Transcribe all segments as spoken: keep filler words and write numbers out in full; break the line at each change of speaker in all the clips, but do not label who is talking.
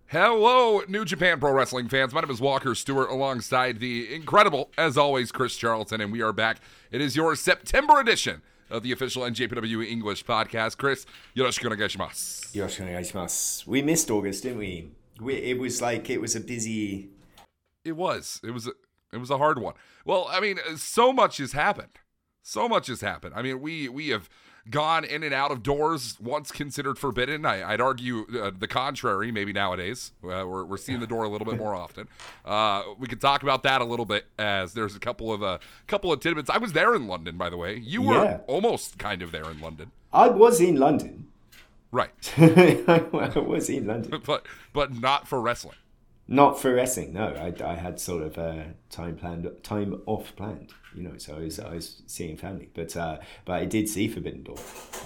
Hello, New Japan Pro Wrestling fans. My name is Walker Stewart alongside the incredible, as always, Chris Charlton, and we are back. It is your September edition of the official N J P W English podcast. Chris, yoroshiku onegaishimasu.
Yoroshiku onegaishimasu. We missed August, didn't we? we? It was like, it was a busy...
It was. It was a, it was a hard one. Well, I mean, so much has happened. So much has happened. I mean, we we have... gone in and out of doors once considered forbidden. I, I'd argue uh, the contrary, maybe nowadays. Uh, we're, we're seeing the door a little bit more often. Uh, we could talk about that a little bit as there's a couple of uh, couple of tidbits. I was there in London, by the way. You were
yeah.
almost kind of there in London.
I was in London.
Right.
I was in London.
but but not for wrestling.
Not for wrestling, no. I, I had sort of uh, time planned, time off planned, you know. So I was I was seeing family, but uh, but I did see Forbidden Door,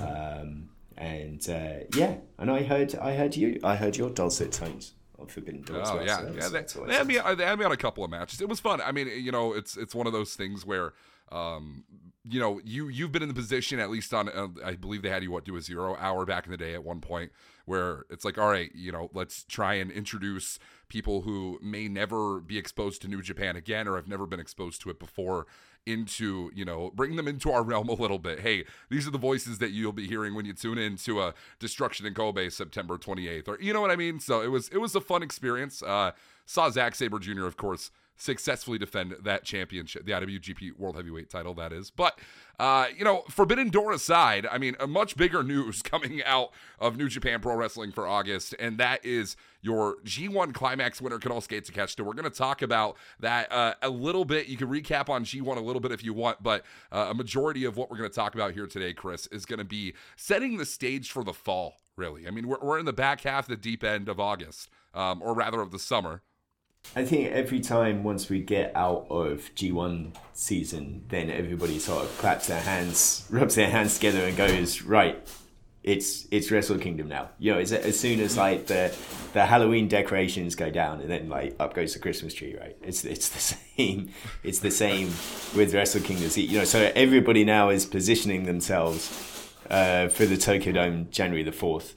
um, and uh, yeah, and I heard I heard you I heard your dulcet tones on Forbidden Door.
Oh
well,
yeah,
so
yeah.
was,
They, they had me they had me on a couple of matches. It was fun. I mean, you know, it's it's one of those things where. Um, you know, you, you've been in the position, at least on, uh, I believe they had you, what, do a zero hour back in the day at one point, where it's like, all right, you know, let's try and introduce people who may never be exposed to New Japan again or have never been exposed to it before into, you know, bring them into our realm a little bit. Hey, these are the voices that you'll be hearing when you tune in to a Destruction in Kobe September twenty-eighth, or you know what I mean? So it was, it was a fun experience. Uh, saw Zack Sabre Junior, of course, successfully defend that championship, the I W G P World Heavyweight title, that is. But, uh, you know, Forbidden Door aside, I mean, a much bigger news coming out of New Japan Pro Wrestling for August, and that is your G one Climax winner, Konosuke Takeshita. We're going to talk about that uh, a little bit. You can recap on G one a little bit if you want, but uh, a majority of what we're going to talk about here today, Chris, is going to be setting the stage for the fall, really. I mean, we're, we're in the back half, the deep end of August, um, or rather of the summer.
I think every time once we get out of G one season, then everybody sort of claps their hands, rubs their hands together and goes, right, it's it's Wrestle Kingdom now. You know, as, as soon as like the the Halloween decorations go down and then like up goes the Christmas tree, right? It's it's the same. It's the same with Wrestle Kingdom. You know, so everybody now is positioning themselves uh, for the Tokyo Dome January the fourth.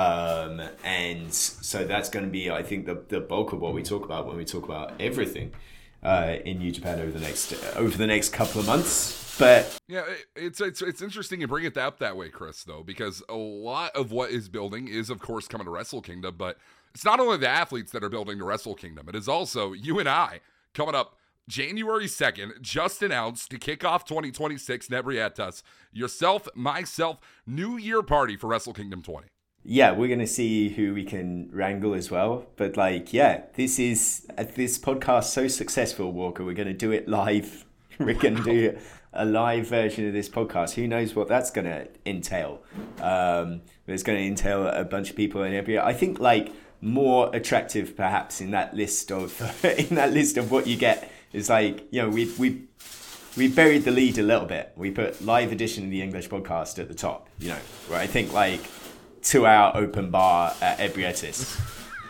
Um, and so that's going to be, I think, the the bulk of what we talk about when we talk about everything uh, in New Japan over the next over the next couple of months. But
yeah, it's it's it's interesting you bring it up that way, Chris, though, because a lot of what is building is, of course, coming to Wrestle Kingdom. But it's not only the athletes that are building to Wrestle Kingdom; it is also you and I coming up January second, just announced to kick off twenty twenty-six. Nebrietas, yourself, myself, New Year party for Wrestle Kingdom twenty.
Yeah, we're going to see who we can wrangle as well. But like, yeah, this is uh, this podcast so successful, Walker. We're going to do it live. We're going to do a live version of this podcast. Who knows what that's going to entail? Um, it's going to entail a bunch of people in every. I think like more attractive, perhaps, in that list of in that list of what you get is like, you know, we we we buried the lead a little bit. We put live edition of the English podcast at the top. You know, where I think like. Two-hour open bar at Ebrietas.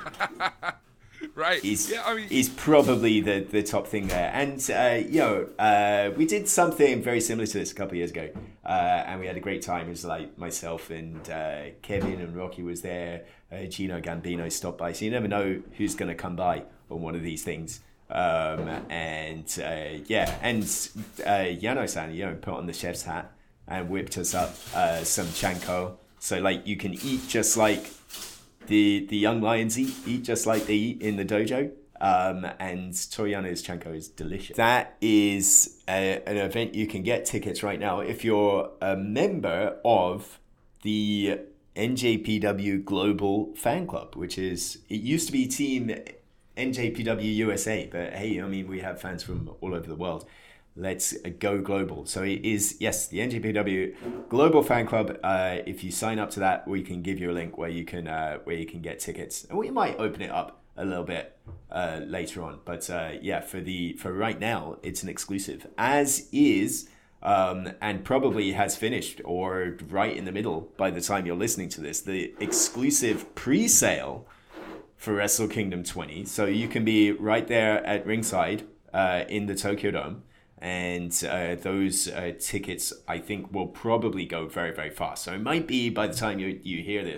Right.
Is,
yeah, I mean,
is probably the, the top thing there. And, uh, you know, uh, we did something very similar to this a couple of years ago. Uh, and we had a great time. It was like myself and uh, Kevin and Rocky was there. Uh, Gino Gambino stopped by. So you never know who's going to come by on one of these things. Um, and, uh, yeah. And uh, Yano-san, you know, put on the chef's hat and whipped us up uh, some chanko. So, like, you can eat just like the the young lions eat, eat just like they eat in the dojo. Um, and Toriano's Chanko is delicious. That is a, an event you can get tickets right now if you're a member of the N J P W Global Fan Club, which is, it used to be Team N J P W U S A, but hey, I mean, we have fans from all over the world. Let's go global. So it is, yes, the N J P W Global Fan Club. Uh, if you sign up to that, we can give you a link where you can uh, where you can get tickets, and we might open it up a little bit uh, later on. But uh, yeah, for the for right now, it's an exclusive, as is, um, and probably has finished or right in the middle by the time you're listening to this. The exclusive pre-sale for Wrestle Kingdom twenty, so you can be right there at ringside uh, in the Tokyo Dome. And uh, those uh, tickets, I think, will probably go very, very fast. So it might be by the time you you hear this,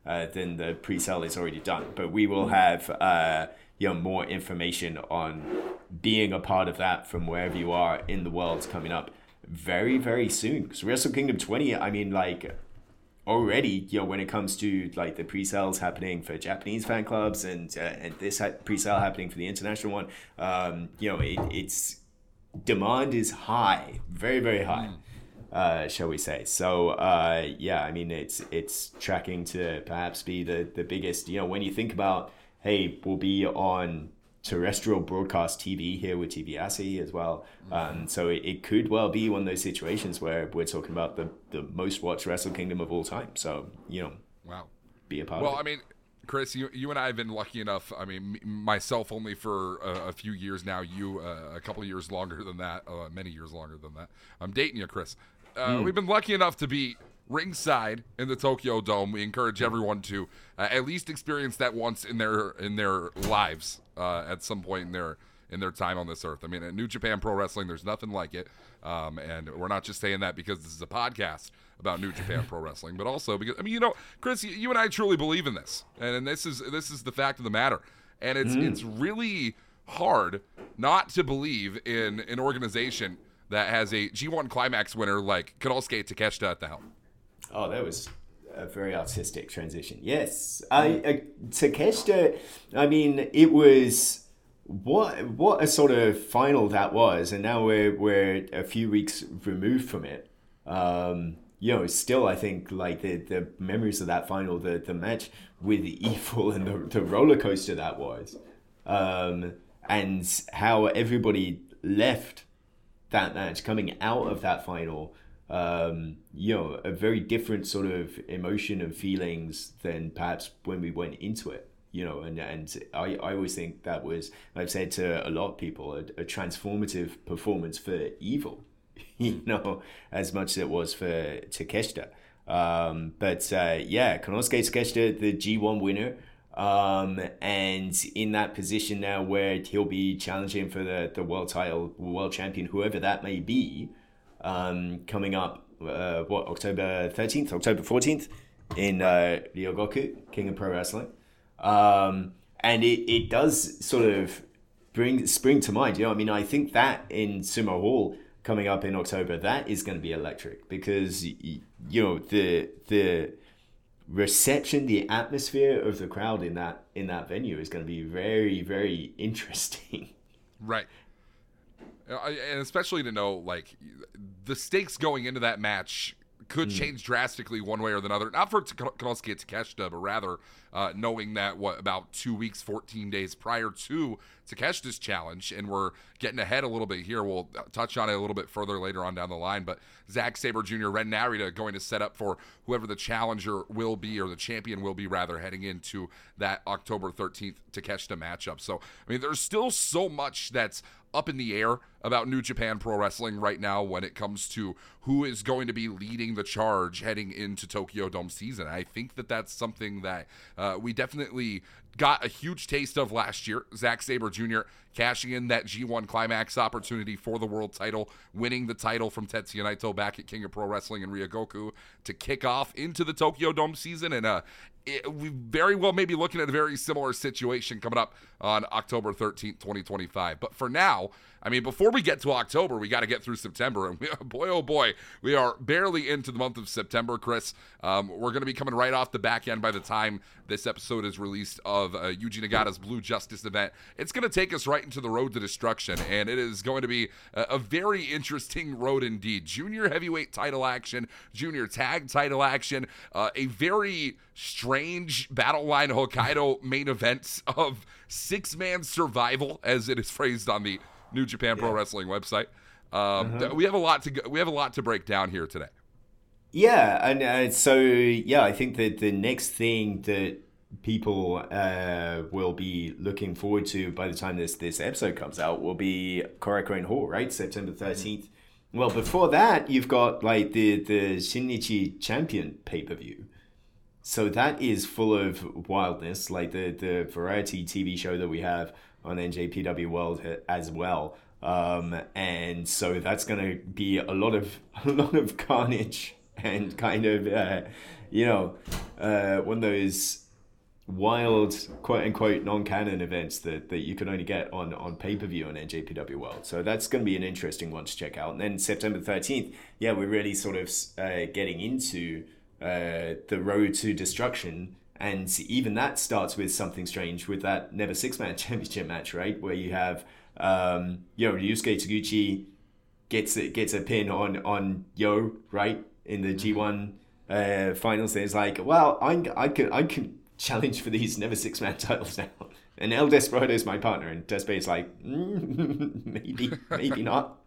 uh, then the pre-sale is already done. But we will have uh, you know more information on being a part of that from wherever you are in the world coming up very, very soon. Because Wrestle Kingdom twenty, I mean, like already, you know, when it comes to like the pre-sales happening for Japanese fan clubs and uh, and this ha- pre-sale happening for the international one, um, you know, it, it's demand is high, very, very high. Uh, shall we say? So uh, yeah, I mean it's it's tracking to perhaps be the the biggest. You know, when you think about, hey, we'll be on terrestrial broadcast T V here with T V Asi as well. Um, so it, it could well be one of those situations where we're talking about the the most watched Wrestle Kingdom of all time. So you know,
wow,
be a part
well,
of it.
I mean, Chris, you you and I have been lucky enough. I mean, m- myself only for a, a few years now. You uh, a couple of years longer than that. Uh, many years longer than that. I'm dating you, Chris. Uh, mm. We've been lucky enough to be ringside in the Tokyo Dome. We encourage everyone to uh, at least experience that once in their in their lives uh, at some point in their in their time on this earth. I mean, at New Japan Pro Wrestling, there's nothing like it. Um, and we're not just saying that because this is a podcast about New Japan Pro Wrestling, but also because, I mean, you know, Chris, you, you and I truly believe in this. And, and this is this is the fact of the matter. And it's mm. it's really hard not to believe in an organization that has a G one Climax winner like Konosuke Takeshita at the helm.
Oh, that was a very artistic transition. Yes. I, uh, Takeshita, I mean, it was... What what a sort of final that was, and now we're we're a few weeks removed from it. Um, you know, still I think like the, the memories of that final, the, the match with Evil and the, the roller coaster that was, um, and how everybody left that match coming out of that final. Um, you know, a very different sort of emotion and feelings than perhaps when we went into it. You know, and and I, I always think that was, I've said to a lot of people, a, a transformative performance for Evil, you know, as much as it was for Takeshita. Um, but uh, yeah, Konosuke Takeshita, the G one winner, um, and in that position now where he'll be challenging for the, the world title, world champion, whoever that may be, um, coming up, uh, what, October thirteenth, October fourteenth in uh, Ryogoku, King of Pro Wrestling. Um, and it, it does sort of bring spring to mind. You know, I mean, I think that in Sumo Hall coming up in October, that is going to be electric because, you know, the the reception, the atmosphere of the crowd in that in that venue is going to be very, very interesting.
Right. And especially to know, like, the stakes going into that match could change drastically one way or the other. Not for Konosuke Takeshita, but rather uh, knowing that, what, about two weeks, fourteen days prior to Takeshita's challenge, and we're getting ahead a little bit here. We'll touch on it a little bit further later on down the line, but Zack Sabre Junior, Ren Narita going to set up for whoever the challenger will be, or the champion will be, rather, heading into that October thirteenth Takeshita matchup. So, I mean, there's still so much that's up in the air about New Japan Pro Wrestling right now when it comes to who is going to be leading the charge heading into Tokyo Dome season. I think that that's something that uh, we definitely got a huge taste of last year. Zack Sabre Junior cashing in that G one Climax opportunity for the world title, winning the title from Tetsuya Naito back at King of Pro Wrestling in Ryogoku to kick off into the Tokyo Dome season. And uh, it, we very well may be looking at a very similar situation coming up on October thirteenth, twenty twenty-five. But for now, I mean, before we get to October, we got to get through September. And we, boy, oh boy, we are barely into the month of September, Chris. Um, we're going to be coming right off the back end by the time this episode is released of uh, Yuji Nagata's Blue Justice event. It's going to take us right into the road to destruction, and it is going to be a, a very interesting road indeed. Junior heavyweight title action, junior tag title action, uh, a very strange Battle Line Hokkaido main event of six-man survival, as it is phrased on the New Japan Pro yeah. Wrestling website. Um, uh-huh. We have a lot to go, we have a lot to break down here today.
Yeah, and uh, so yeah, I think that the next thing that people uh, will be looking forward to by the time this this episode comes out will be Korakuen Hall, right? September thirteenth. Mm-hmm. Well, before that, you've got like the the Shinnichi Champion pay per view. So that is full of wildness, like the the variety T V show that we have on N J P W World as well. Um, and so that's going to be a lot of a lot of carnage and kind of uh, you know, uh, one of those wild, quote unquote, non-canon events that, that you can only get on, on pay-per-view on N J P W World. So that's going to be an interesting one to check out. And then September thirteenth, yeah, we're really sort of uh, getting into uh, the road to destruction. And even that starts with something strange with that Never Six-Man Championship match, right? Where you have, um, you know, Ryusuke Taguchi gets a, gets a pin on, on Yo, right? In the G one uh, finals. There's like, well, I, I can I can challenge for these Never Six-Man titles now. And El Desperado is my partner. And Despe is like, mm, maybe, maybe not.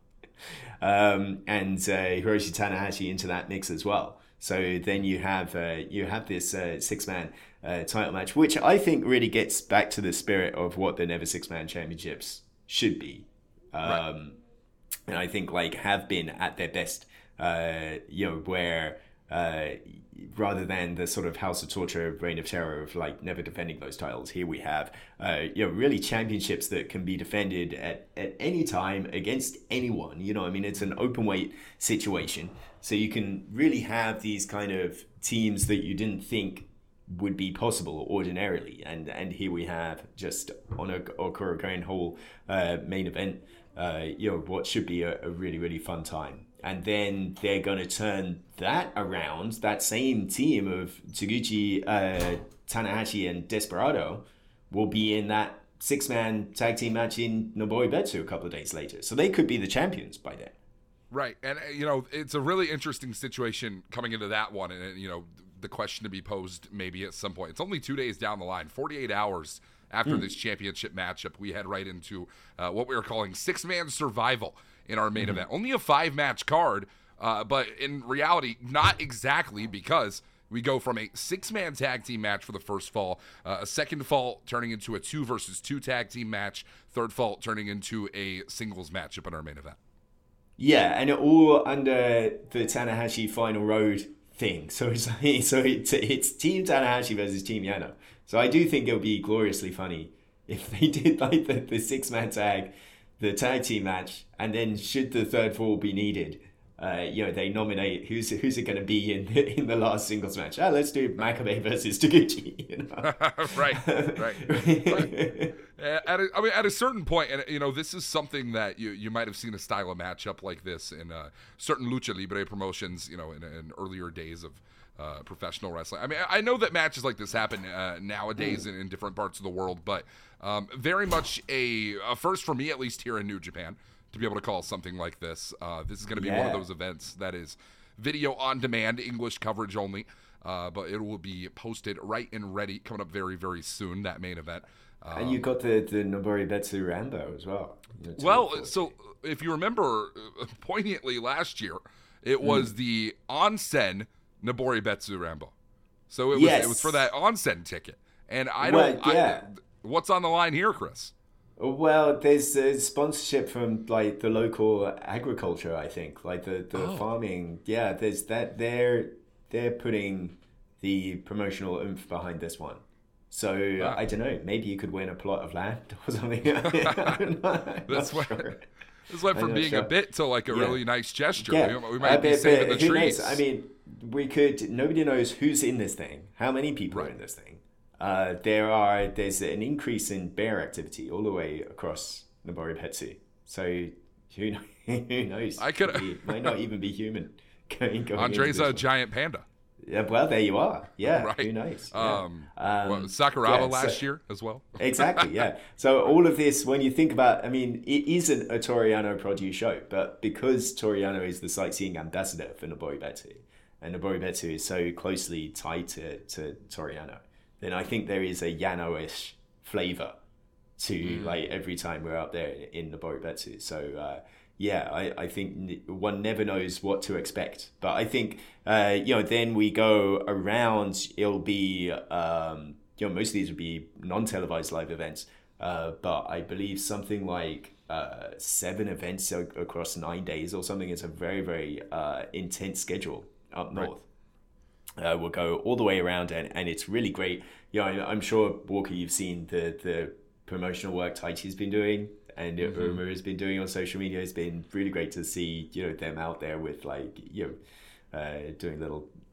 Um, and uh, Hiroshi Tanahashi into that mix as well. So then you have uh, you have this uh, six-man uh, title match, which I think really gets back to the spirit of what the Never Six-Man Championships should be. Um, right. And I think like have been at their best, uh, you know, where uh, rather than the sort of House of Torture, Reign of Terror of like never defending those titles, here we have, uh, you know, really championships that can be defended at, at any time against anyone. You know, I mean, it's an open weight situation. So you can really have these kind of teams that you didn't think would be possible ordinarily. And and here we have just on a Okuragan Hall uh, main event, uh, you know, what should be a, a really, really fun time. And then they're going to turn that around, that same team of Taguchi, uh, Tanahashi, and Desperado will be in that six-man tag team match in Nobori Betsu a couple of days later. So they could be the champions by then.
Right. And, you know, it's a really interesting situation coming into that one. And, you know, the question to be posed maybe at some point. It's only two days down the line, forty-eight hours after mm. this championship matchup. We head right into uh, what we were calling six-man survival in our main mm-hmm. event. Only a five-match card, uh, but in reality, not exactly, because we go from a six-man tag team match for the first fall, uh, a second fall turning into a two versus two tag team match, third fall turning into a singles matchup in our main event.
Yeah, and all under the Tanahashi Final Road thing. So it's like, so it's, it's Team Tanahashi versus Team Yano. So I do think it would be gloriously funny if they did like the, the six-man tag, the tag team match, and then should the third fall be needed, uh, you know, they nominate who's who's it going to be in the, in the last singles match. Oh, let's do Makabe versus Taguchi. You know?
right, right. right. At a, I mean, at a certain point, and you know, this is something that you you might have seen a style of matchup like this in uh, certain lucha libre promotions. You know, in, in earlier days of uh, professional wrestling. I mean, I know that matches like this happen uh, nowadays in, in different parts of the world, but um, very much a, a first for me, at least here in New Japan, to be able to call something like this. Uh, this is going to be yeah. one of those events that is video on demand, English coverage only, uh, but it will be posted right and ready coming up very, very soon, that main event. Um,
and you got the, the Nobori Betsu Rambo as well. You know,
well, so if you remember uh, poignantly last year, it was mm. the Onsen Nobori Betsu Rambo. So it was
yes.
it was for that Onsen ticket. And I
well,
don't
yeah.
I, what's on the line here, Chris?
Well, there's a sponsorship from like the local agriculture, I think, like the, the oh. farming. Yeah, there's that. They're they're putting the promotional oomph behind this one. So wow. I don't know. Maybe you could win a plot of land or something. I don't know.
That's what. Sure. This went from being sure. a bit to like a yeah. really nice gesture.
Yeah.
We, we might be
bit,
saving the
who
trees.
Knows? I mean, we could. Nobody knows who's in this thing. How many people
right.
are in this thing? Uh, there are there's an increase in bear activity all the way across Nobori Betsu. So who knows? who knows?
I could
it might not even be human. Going, going
Andre's a one. giant panda.
Yeah, well, there you are. Yeah,
right.
Who knows?
Um,
yeah. um,
well, Sakuraba
yeah,
last
so,
year as well.
Exactly, yeah. So all of this, when you think about, I mean, it isn't a Toriano produce show, but because Toriano is the sightseeing ambassador for Nobori Betsu, and Nobori Betsu is so closely tied to, to Toriano, then I think there is a Yano-ish flavor to mm. like every time we're up there in Nobori Betsu. So uh, yeah, I, I think one never knows what to expect. But I think, uh, you know, then we go around, it'll be, um, you know, most of these would be non-televised live events. Uh, but I believe something like uh, seven events across nine days or something. It's a very, very uh, intense schedule up north. Right. Uh, we'll go all the way around, and, and it's really great. You know, I'm sure, Walker, you've seen the, the promotional work Taichi's been doing and mm-hmm. Uma has been doing on social media. It's been really great to see, you know, them out there with like, you know, uh, doing little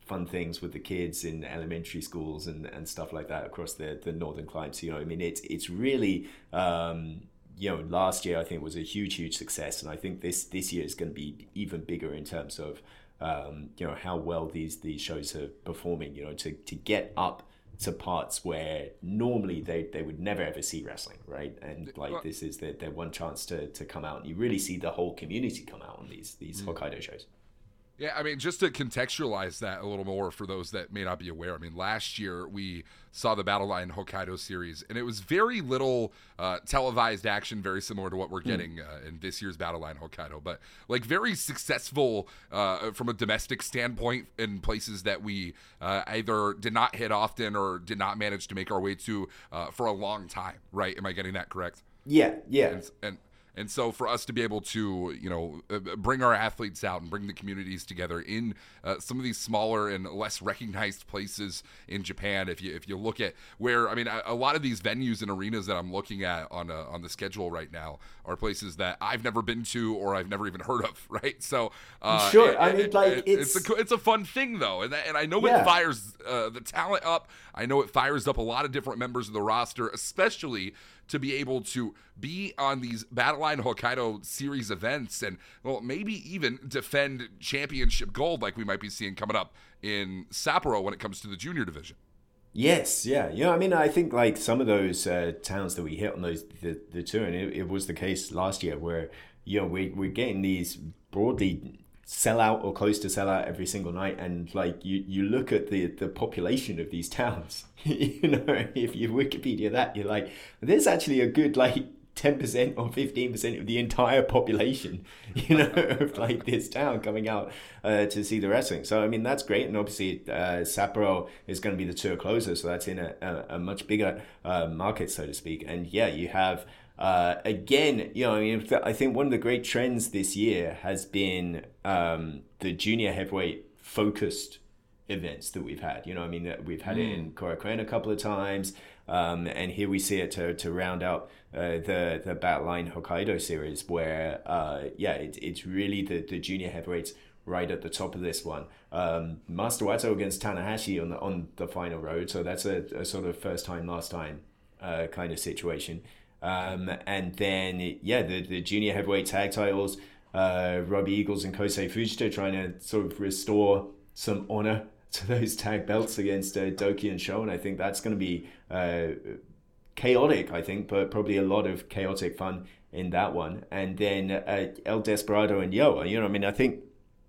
fun things with the kids in elementary schools and, and stuff like that across the, the northern climes. You know, I mean, it's it's really, um, you know, last year I think was a huge, huge success. And I think this, this year is going to be even bigger in terms of, um, you know, how well these, these shows are performing, you know, to, to get up to parts where normally they, they would never ever see wrestling, right? And like well, this is their, their one chance to, to come out, and you really see the whole community come out on these these mm-hmm. Hokkaido shows.
Yeah, I mean, just to contextualize that a little more for those that may not be aware, I mean, last year we saw the Battle Line Hokkaido series, and it was very little uh, televised action, very similar to what we're getting mm. uh, in this year's Battle Line Hokkaido, but like very successful uh, from a domestic standpoint in places that we uh, either did not hit often or did not manage to make our way to uh, for a long time, right? Am I getting that correct?
Yeah, yeah.
And, and And so for us to be able to, you know, bring our athletes out and bring the communities together in uh, some of these smaller and less recognized places in Japan, if you if you look at where, I mean, a, a lot of these venues and arenas that I'm looking at on uh, on the schedule right now are places that I've never been to or I've never even heard of, right? So uh,
sure,
it,
I mean,
it,
like
it,
it's
it's a it's a fun thing though, and that, and I know
yeah.
it fires uh, the talent up. I know it fires up a lot of different members of the roster, especially to be able to be on these Battle Line Hokkaido series events and, well, maybe even defend championship gold like we might be seeing coming up in Sapporo when it comes to the junior division.
Yes, yeah. You know, I mean, I think like some of those uh, towns that we hit on those the, the tour, and it, it was the case last year where, you know, we, we're getting these broadly sell out or close to sell out every single night, and like you you look at the the population of these towns, you know, if you Wikipedia that, you're like, there's actually a good like ten percent or fifteen percent of the entire population, you know, of like this town coming out uh, to see the wrestling. So I mean, that's great. And obviously uh, Sapporo is going to be the tour closer, so that's in a, a, a much bigger uh, market, so to speak. And yeah, you have Uh, again, you know, I mean, I think one of the great trends this year has been um, the junior heavyweight focused events that we've had. You know, I mean, we've had mm. it in Korakuen a couple of times, um, and here we see it to to round out uh, the the Battle Line Hokkaido series, where uh, yeah, it, it's really the the junior heavyweights right at the top of this one. Um, Master Wato against Tanahashi on the on the final road, so that's a, a sort of first time, last time uh, kind of situation. Um, and then, yeah, the, the junior heavyweight tag titles, uh, Robbie Eagles and Kosei Fujita trying to sort of restore some honor to those tag belts against uh, Doki and Sho. And I think that's going to be uh, chaotic, I think, but probably a lot of chaotic fun in that one. And then uh, El Desperado and Yo, you know, I mean, I think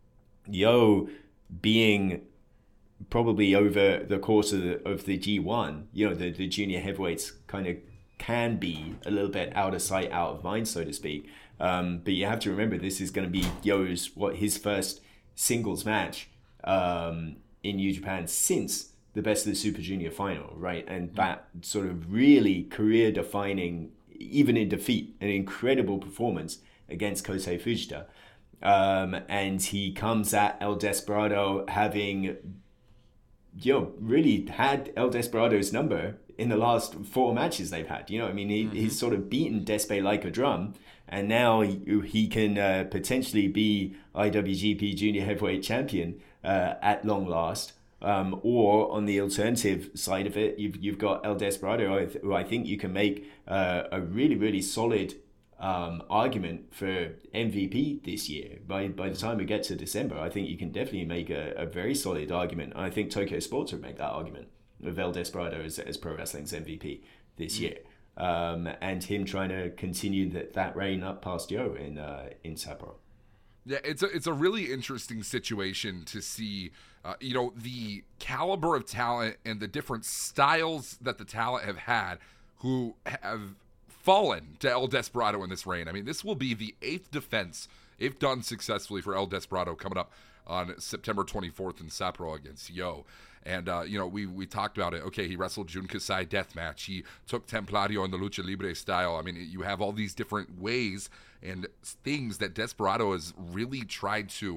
Yo being probably over the course of the, of the G one, you know, the, the junior heavyweights kind of can be a little bit out of sight, out of mind, so to speak. Um, but you have to remember, this is going to be Yo's, what, his first singles match um, in New Japan since the Best of the Super Junior final, right? And that sort of really career-defining, even in defeat, an incredible performance against Kosei Fujita. Um, and he comes at El Desperado having, you know, really had El Desperado's number in the last four matches they've had. You know, I mean, he, mm-hmm. he's sort of beaten Despe like a drum, and now he, he can uh, potentially be I W G P Junior Heavyweight Champion uh, at long last. Um, or on the alternative side of it, you've you've got El Desperado, who I think you can make uh, a really, really solid um, argument for M V P this year. By by the time we get to December, I think you can definitely make a, a very solid argument. I think Tokyo Sports would make that argument of El Desperado as, as pro wrestling's M V P this year, um, and him trying to continue that, that reign up past Yo in uh, in Sapporo.
Yeah, it's a it's a really interesting situation to see, uh, you know, the caliber of talent and the different styles that the talent have had who have fallen to El Desperado in this reign. I mean, this will be the eighth defense, if done successfully, for El Desperado coming up on September twenty-fourth in Sapporo against Yo. And, uh, you know, we we talked about it. Okay, he wrestled Jun Kasai deathmatch. He took Templario in the Lucha Libre style. I mean, you have all these different ways and things that Desperado has really tried to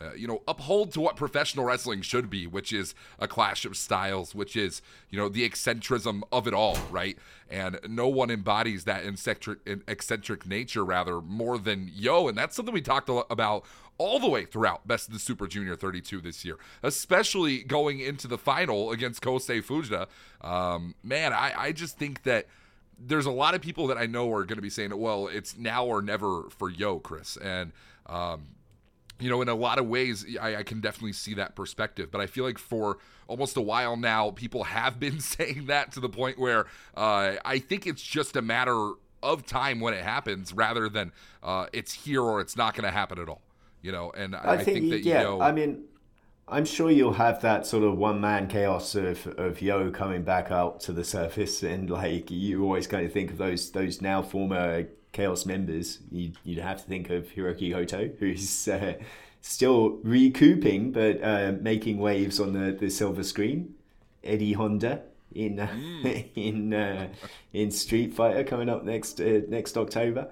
uh, you know, uphold to what professional wrestling should be, which is a clash of styles, which is, you know, the eccentricism of it all, right? And no one embodies that eccentric, eccentric nature, rather, more than Yo. And that's something we talked a lot about all the way throughout Best of the Super Junior thirty-two this year, especially going into the final against Kosei Fujita. Um, man, I, I just think that there's a lot of people that I know are going to be saying, well, it's now or never for Yo, Chris. And, um, you know, in a lot of ways, I, I can definitely see that perspective. But I feel like for almost a while now, people have been saying that to the point where uh, I think it's just a matter of time when it happens rather than uh, it's here or it's not going to happen at all. You know, and I,
I
I
think,
think that,
yeah,
Yo...
I mean, I'm sure you'll have that sort of one-man chaos of, of Yo coming back out to the surface, and like you always kind of think of those those now former Chaos members. You'd, you'd have to think of Hiroki Hoto, who's uh, still recouping but uh, making waves on the, the silver screen. Eddie Honda in uh, mm. in uh, in Street Fighter coming up next uh, next October.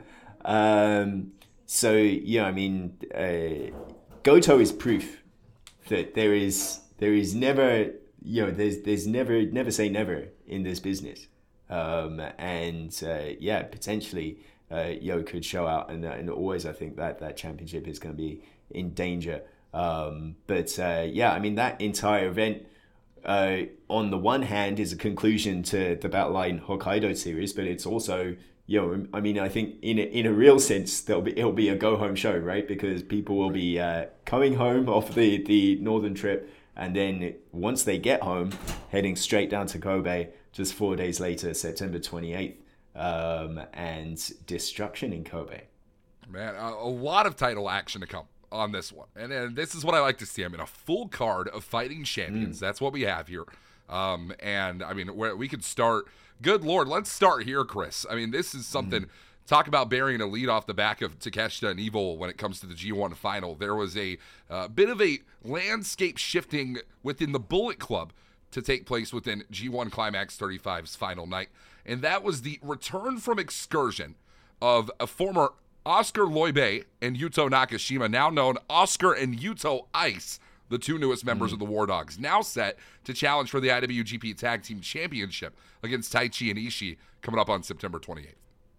Um, so yeah, I mean, uh, Goto is proof that there is there is never, you know, there's there's never never say never in this business, um, and uh, yeah, potentially uh, Yo could show out, and and always I think that that championship is going to be in danger. Um, but uh, yeah, I mean that entire event, uh, on the one hand, is a conclusion to the Battle Line Hokkaido series, but it's also, you know, I mean, I think in a, in a real sense, there'll be it'll be a go home show, right? Because people will be uh, coming home off the, the northern trip, and then once they get home, heading straight down to Kobe just four days later, September twenty-eighth, um, and Destruction in Kobe.
Man, a, a lot of title action to come on this one, and, and this is what I like to see. I mean, a full card of fighting champions. Mm. That's what we have here. Um, and I mean, where we could start. Good Lord, let's start here, Chris. I mean, this is something. Mm. Talk about burying a lead off the back of Takeshita and Evil when it comes to the G one final. There was a uh, bit of a landscape shifting within the Bullet Club to take place within G one Climax thirty-five's final night, and that was the return from excursion of a former Oscar Loibe and Yuto Nakashima, now known Oscar and Yuto Ice, the two newest members mm. of the War Dogs, now set to challenge for the I W G P Tag Team Championship against Taichi and Ishii coming up on September twenty-eighth.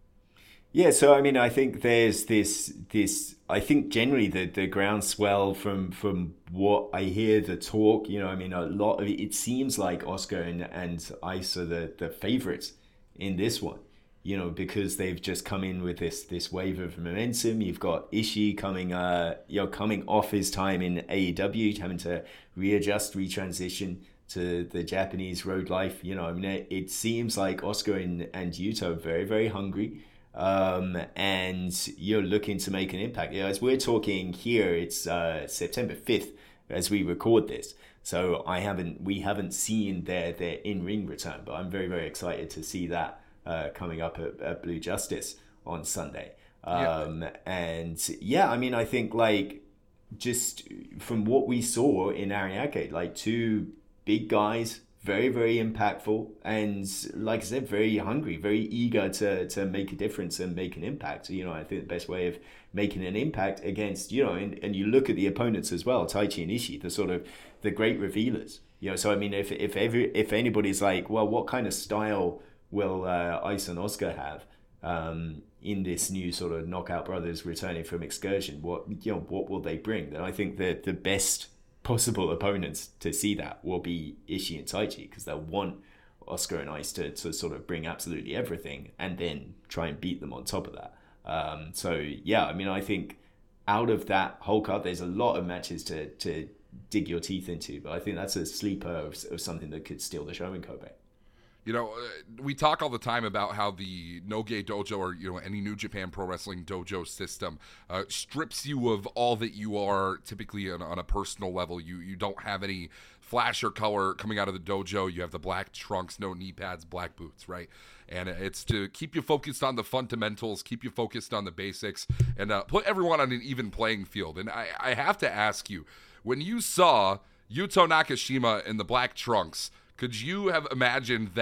Yeah, so I mean, I think there's this, this. I think generally the the groundswell from from what I hear, the talk. You know, I mean, a lot of it. It seems like Oscar and and Ice are the the favorites in this one. You know, because they've just come in with this this wave of momentum. You've got Ishii coming, uh, you know, coming off his time in A E W, having to readjust, retransition to the Japanese road life. You know, I mean, it, it seems like Oscar and, and Yuto are very, very hungry, um, and you're looking to make an impact. You know, as we're talking here, it's uh, September fifth as we record this. So I haven't, we haven't seen their their in ring return, but I'm very, very excited to see that. Uh, coming up at, at Blue Justice on Sunday. Um, yeah. And yeah, I mean, I think like just from what we saw in Ariake, like two big guys, very, very impactful, and like I said, very hungry, very eager to to make a difference and make an impact. You know, I think the best way of making an impact against, you know, and, and you look at the opponents as well, Taichi and Ishii, the sort of the great revealers. You know, so I mean, if if every if anybody's like, well, what kind of style will uh, Ice and Oscar have um, in this new sort of Knockout Brothers returning from excursion? What you know, what will they bring? And I think that the best possible opponents to see that will be Ishii and Taichi, because they'll want Oscar and Ice to, to sort of bring absolutely everything and then try and beat them on top of that. Um, so yeah, I mean, I think out of that whole card, there's a lot of matches to to dig your teeth into, but I think that's a sleeper of, of something that could steal the show in Kobe.
You know, we talk all the time about how the Noge Dojo, or, you know, any New Japan Pro Wrestling dojo system uh, strips you of all that you are typically on, on a personal level. You you don't have any flash or color coming out of the dojo. You have the black trunks, no knee pads, black boots, right? And it's to keep you focused on the fundamentals, keep you focused on the basics, and uh, put everyone on an even playing field. And I, I have to ask you, when you saw Yuto Nakashima in the black trunks, could you have imagined that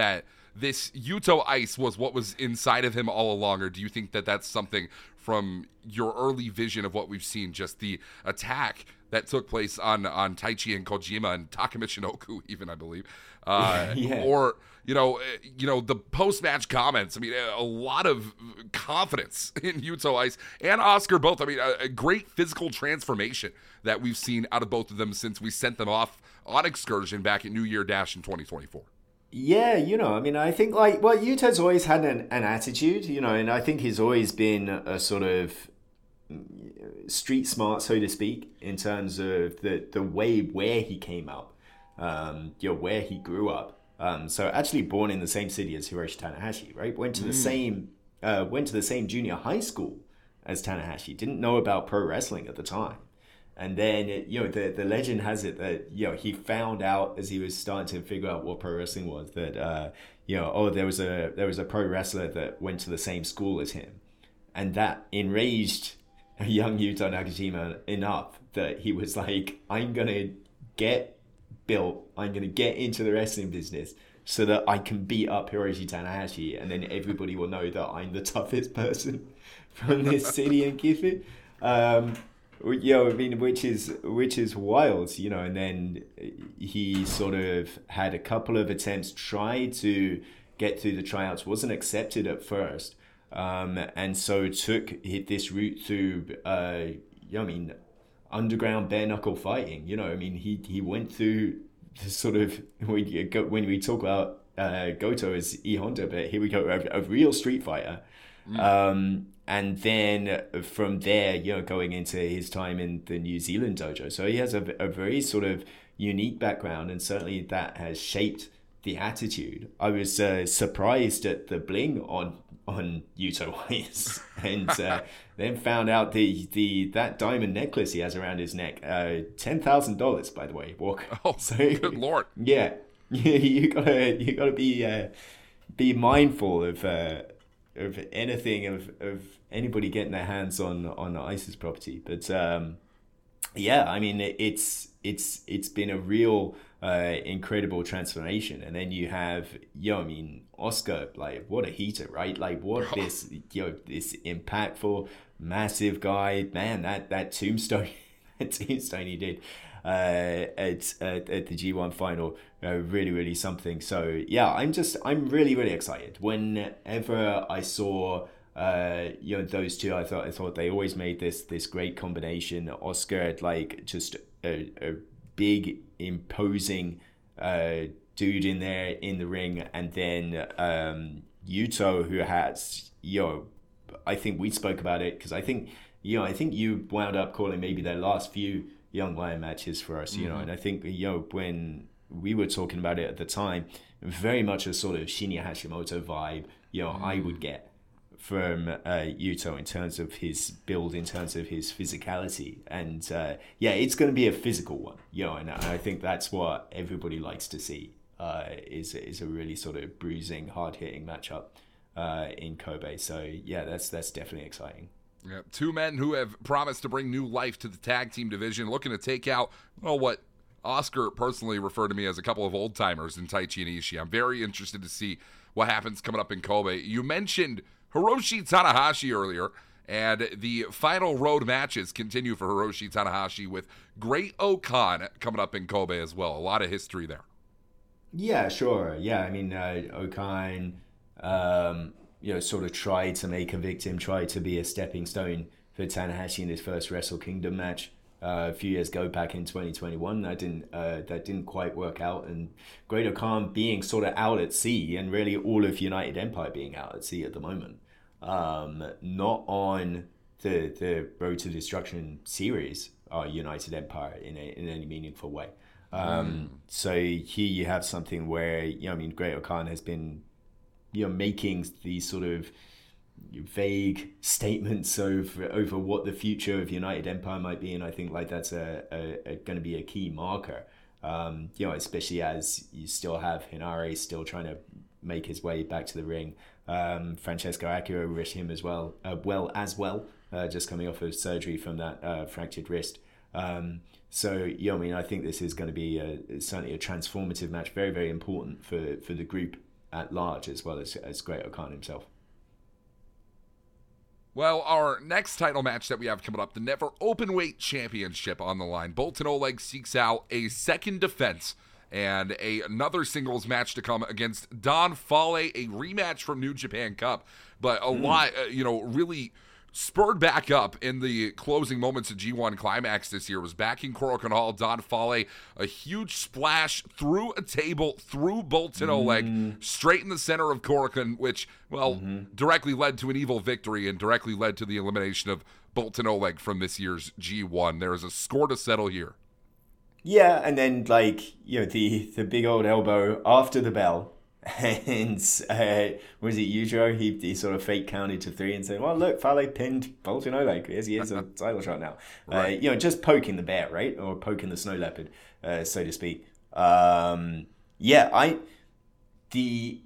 this Yuto Ice was what was inside of him all along, or do you think that that's something from your early vision of what we've seen, just the attack that took place on on Taichi and Kojima and Takamichinoku, even, I believe, uh, yeah. or you know, you know the post match comments. I mean, a lot of confidence in Yuto Ice and Oscar both. I mean, a, a great physical transformation that we've seen out of both of them since we sent them off on excursion back at New Year Dash in twenty twenty-four.
Yeah, you know, I mean, I think like, well, Yuto's always had an, an attitude, you know, and I think he's always been a sort of street smart, so to speak, in terms of the, the way where he came up, um, you know, where he grew up. Um, so actually born in the same city as Hiroshi Tanahashi, right? Went to the mm. same, uh, went to the same junior high school as Tanahashi. Didn't know about pro wrestling at the time. And then, you know, the, the legend has it that, you know, he found out as he was starting to figure out what pro wrestling was that, uh, you know, oh, there was a there was a pro wrestler that went to the same school as him. And that enraged young Yuto Nakajima enough that he was like, I'm going to get built, I'm going to get into the wrestling business so that I can beat up Hiroshi Tanahashi. And then everybody will know that I'm the toughest person from this city in Gifu. Um You know, I mean, which is which is wild, you know. And then he sort of had a couple of attempts, tried to get through the tryouts, wasn't accepted at first, um, and so took this route through, uh, you know, I mean, underground bare knuckle fighting. You know, I mean, he he went through the sort of when we go when we talk about uh, Goto as E Honda, but here we go, a, a real street fighter. Mm. Um, And then from there, you know, going into his time in the New Zealand dojo. So he has a, a very sort of unique background, and certainly that has shaped the attitude. I was uh, surprised at the bling on on Yuto Ice, and uh, then found out the, the that diamond necklace he has around his neck, uh, ten thousand dollars, by the way, Walker.
Oh, so, good lord!
Yeah, you gotta you gotta be uh, be mindful of. Uh, of anything of, of anybody getting their hands on on Ice's property, but um yeah, I mean, it's it's it's been a real uh incredible transformation. And then you have, you know, I mean, Oscar, like, what a heater, right? Like, what this, you know, this impactful, massive guy, man. That that tombstone, that tombstone he did uh at, at at the G one final, uh, really really something. So yeah, I'm just I'm really really excited. Whenever I saw uh you know those two, I thought I thought they always made this this great combination. Oscar had like just a, a big imposing uh dude in there in the ring, and then um Yuto, who has, you know, I think we spoke about it because I think you know I think you wound up calling maybe their last few Young Lion matches for us, you know, mm-hmm. and I think, you know, when we were talking about it at the time, very much a sort of Shinya Hashimoto vibe, you know, mm-hmm. I would get from uh, Yuto in terms of his build, in terms of his physicality. And uh, yeah, it's going to be a physical one, you know, and I think that's what everybody likes to see, uh, is, is a really sort of bruising, hard-hitting matchup uh, in Kobe. So yeah, that's that's definitely exciting.
Yeah, two men who have promised to bring new life to the tag team division, looking to take out, well, what Oscar personally referred to me as a couple of old timers in Taichi and Ishii. I'm very interested to see what happens coming up in Kobe. You mentioned Hiroshi Tanahashi earlier, and the final road matches continue for Hiroshi Tanahashi with Great-O-Khan coming up in Kobe as well. A lot of history there.
Yeah, sure. Yeah, I mean, uh, O-Khan, um, you know, sort of tried to make a victim, tried to be a stepping stone for Tanahashi in his first Wrestle Kingdom match uh, a few years ago, back in twenty twenty-one. That didn't uh, that didn't quite work out, and Great-O-Khan being sort of out at sea, and really all of United Empire being out at sea at the moment, um, not on the the Road to Destruction series, are United Empire in a, in any meaningful way. Um, mm. So here you have something where, you know, I mean, Great-O-Khan has been, you know, making these sort of vague statements over over what the future of United Empire might be, and I think like that's a, a, a going to be a key marker. Um, you know, especially as you still have Hinare still trying to make his way back to the ring. Um, Francesco Akira, wish him as well, uh, well as well, uh, just coming off of surgery from that uh, fractured wrist. Um, so, you know, I mean, I think this is going to be a, certainly a transformative match, very, very important for, for the group at large, as well as as Great-O-Khan himself.
Well, our next title match that we have coming up, the Never Openweight Championship on the line. Boltin Oleg seeks out a second defense and a, another singles match to come against Don Fale, a rematch from New Japan Cup. But a mm. lot, uh, you know, really spurred back up in the closing moments of G one Climax this year was back in Korakuen Hall. Don Fale, a huge splash through a table, through Boltin mm. Oleg, straight in the center of Korakuen, which, well, mm-hmm. directly led to an evil victory and directly led to the elimination of Boltin Oleg from this year's G one. There is a score to settle here.
Yeah, and then, like, you know, the, the big old elbow after the bell. And uh, was it Yujiro? He, he sort of fake counted to three and said, well, look, Fale pinned Boltin Oleg. Here's he is a title shot now. Right. Uh, you know, just poking the bear, right? Or poking the snow leopard, uh, so to speak. Um, yeah, I the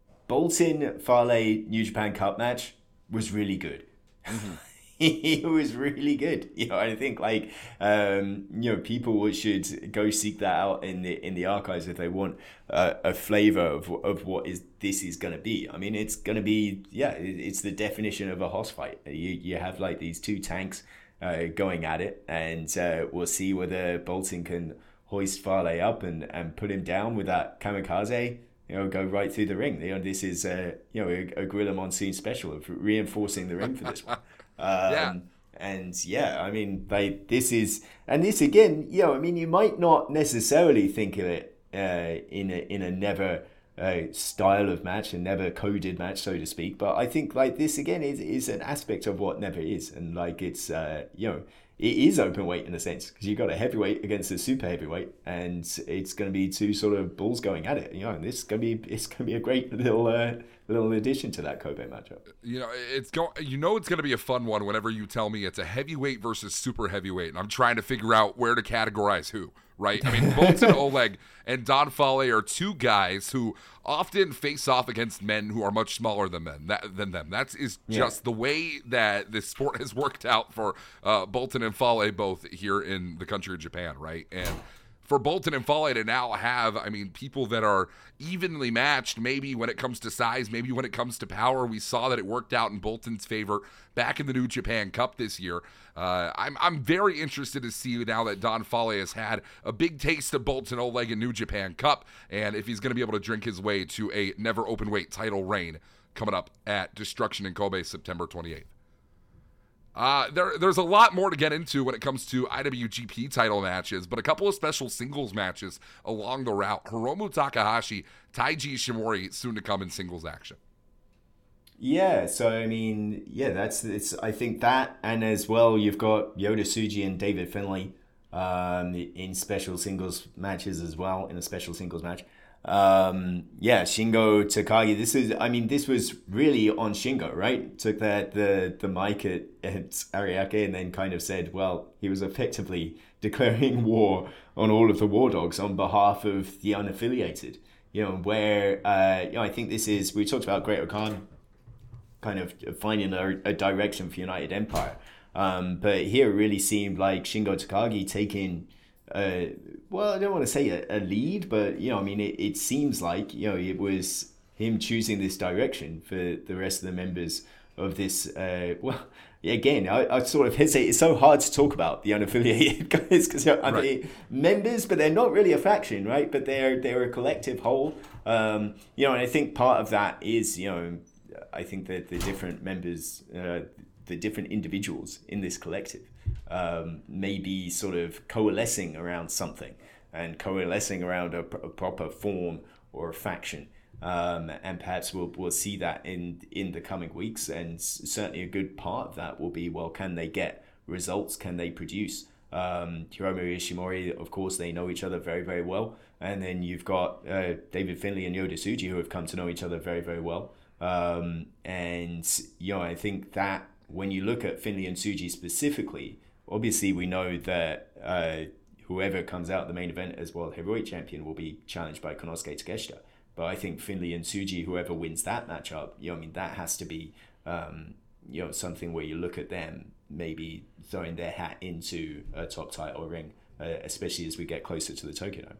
Boltin Fale New Japan Cup match was really good. Mm-hmm. It was really good. You know, I think like um, you know, people should go seek that out in the in the archives if they want uh, a flavor of of what is this is going to be. I mean, it's going to be yeah, it's the definition of a hoss fight. You you have like these two tanks uh, going at it, and uh, we'll see whether Boltin can hoist Fale up and, and put him down with that kamikaze. You know, go right through the ring. You know, this is uh, you know a, a Gorilla Monsoon special of reinforcing the ring for this one. Um, yeah. And yeah, I mean, like this is, and this again, you know, I mean, you might not necessarily think of it uh, in a in a never uh, style of match, a never coded match, so to speak. But I think like this again is is an aspect of what never is, and like it's uh, you know, it is open weight in a sense because you got a heavyweight against a super heavyweight, and it's going to be two sort of bulls going at it. You know, and this is going to be it's going to be a great little. Uh, little addition to that Kobe matchup.
You know, it's go. You know, it's going to be a fun one whenever you tell me it's a heavyweight versus super heavyweight, and I'm trying to figure out where to categorize who. Right? I mean, Boltin Oleg and Don Fale are two guys who often face off against men who are much smaller than them. That, than them. That is just yeah. the way that this sport has worked out for uh, Boltin and Fale both here in the country of Japan. Right? And for Boltin and Fale to now have, I mean, people that are evenly matched, maybe when it comes to size, maybe when it comes to power. We saw that it worked out in Bolton's favor back in the New Japan Cup this year. Uh, I'm I'm very interested to see now that Don Fale has had a big taste of Boltin Oleg in New Japan Cup, and if he's going to be able to drink his way to a never openweight title reign coming up at Destruction in Kobe, September twenty-eighth. Uh, there, there's a lot more to get into when it comes to I W G P title matches, but a couple of special singles matches along the route. Hiromu Takahashi, Taiji Ishimori soon to come in singles action.
Yeah, so I mean, yeah, that's it's. I think that, and as well, you've got Yota Tsuji and David Finlay um, in special singles matches as well, in a special singles match. Um, yeah, Shingo Takagi. This is, I mean, this was really on Shingo, right? Took that the the mic at, at Ariake and then kind of said, well, he was effectively declaring war on all of the War Dogs on behalf of the unaffiliated. You know, where uh, you know, I think this is. We talked about Great-O-Khan kind of finding a, a direction for United Empire, um, but here it really seemed like Shingo Takagi taking. Uh, well, I don't want to say a, a lead, but, you know, I mean, it, it seems like, you know, it was him choosing this direction for the rest of the members of this. Uh, well, again, I, I sort of hesitate. It's so hard to talk about the unaffiliated guys because they're right. members, but they're not really a faction, right? But they're they're a collective whole. Um, you know, and I think part of that is, you know, I think that the different members, uh, the different individuals in this collective, um, maybe sort of coalescing around something and coalescing around a, a proper form or a faction. Um, and perhaps we'll we'll see that in in the coming weeks. And certainly a good part of that will be, well, can they get results? Can they produce? Um, Hiromu Ishimori, of course, they know each other very, very well. And then you've got uh, David Finlay and Yota Tsuji, who have come to know each other very, very well. Um, and, you know, I think that when you look at Finlay and Tsuji specifically, obviously we know that uh, whoever comes out the main event as world heavyweight champion will be challenged by Konosuke Takeshita. But I think Finlay and Tsuji, whoever wins that matchup, you know, I mean, that has to be, um, you know, something where you look at them maybe throwing their hat into a top title ring, uh, especially as we get closer to the Tokyo Dome.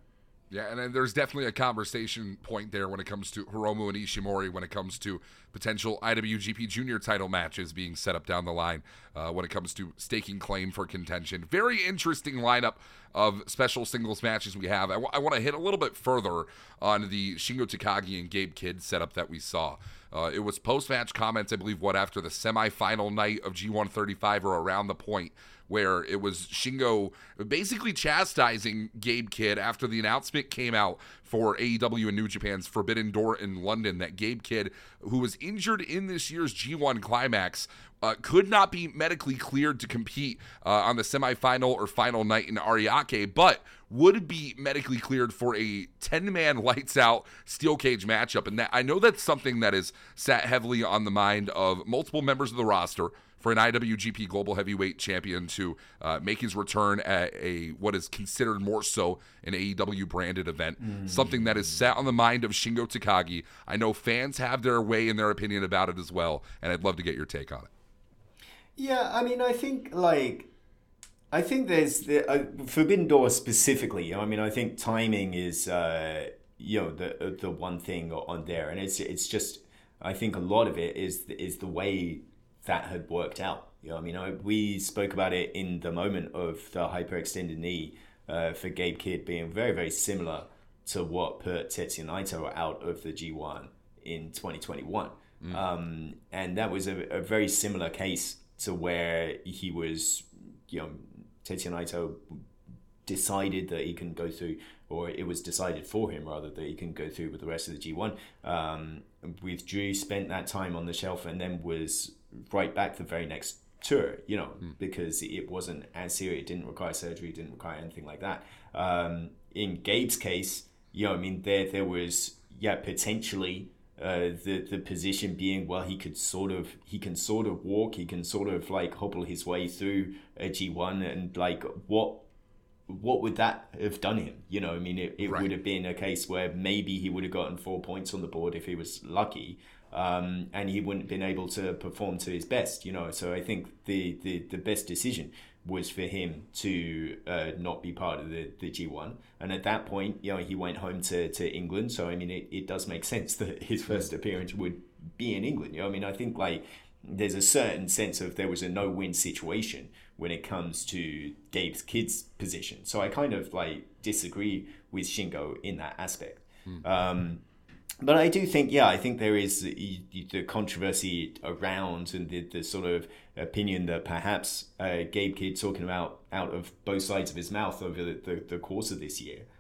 Yeah, and then there's definitely a conversation point there when it comes to Hiromu and Ishimori, when it comes to potential I W G P Junior title matches being set up down the line, uh, when it comes to staking claim for contention. Very interesting lineup of special singles matches we have. I, w- I want to hit a little bit further on the Shingo Takagi and Gabe Kidd setup that we saw. Uh, it was post-match comments, I believe, what, after the semifinal night of G one thirty-five or around the point, where it was Shingo basically chastising Gabe Kidd after the announcement came out for A E W and New Japan's Forbidden Door in London that Gabe Kidd, who was injured in this year's G one Climax, uh, could not be medically cleared to compete uh, on the semifinal or final night in Ariake, but would be medically cleared for a ten-man lights-out steel cage matchup. And that, I know that's something that is sat heavily on the mind of multiple members of the roster for an I W G P Global Heavyweight Champion to uh, make his return at a what is considered more so an A E W branded event. Mm. Something that is sat on the mind of Shingo Takagi. I know fans have their way and their opinion about it as well, and I'd love to get your take on it.
Yeah, I mean, I think, like, I think there's the uh, Forbidden Door specifically. I mean, I think timing is, uh, you know, the the one thing on there, and it's it's just, I think a lot of it is is the way that had worked out. You know, I mean, I, we spoke about it in the moment of the hyperextended knee uh, for Gabe Kidd being very very similar to what put Tetsuya Naito out of the G one in twenty twenty-one, mm. um, and that was a, a very similar case to where he was, you know, Tetsuya Naito decided that he can go through, or it was decided for him rather, that he can go through with the rest of the G one. Um, withdrew, spent that time on the shelf, and then was right back the very next tour, you know, mm. because it wasn't as serious. It didn't require surgery, didn't require anything like that. Um, in Gabe's case, you know, I mean, there there was, yeah, potentially Uh, the the position being, well, he could sort of he can sort of walk, he can sort of like hobble his way through a G one, and like what what would that have done him? You know, I mean, it, it right. would have been a case where maybe he would have gotten four points on the board if he was lucky, um, and he wouldn't have been able to perform to his best. You know, so I think the the, the best decision was for him to uh, not be part of the, the G one. And at that point, you know, he went home to, to England. So, I mean, it, it does make sense that his first appearance would be in England. You know, I mean, I think, like, there's a certain sense of there was a no-win situation when it comes to Gabe's Kidd's position. So I kind of, like, disagree with Shingo in that aspect. Mm. Um, but I do think, yeah, I think there is the, the controversy around and the, the sort of opinion that perhaps uh, Gabe Kidd talking about out of both sides of his mouth over the, the, the course of this year,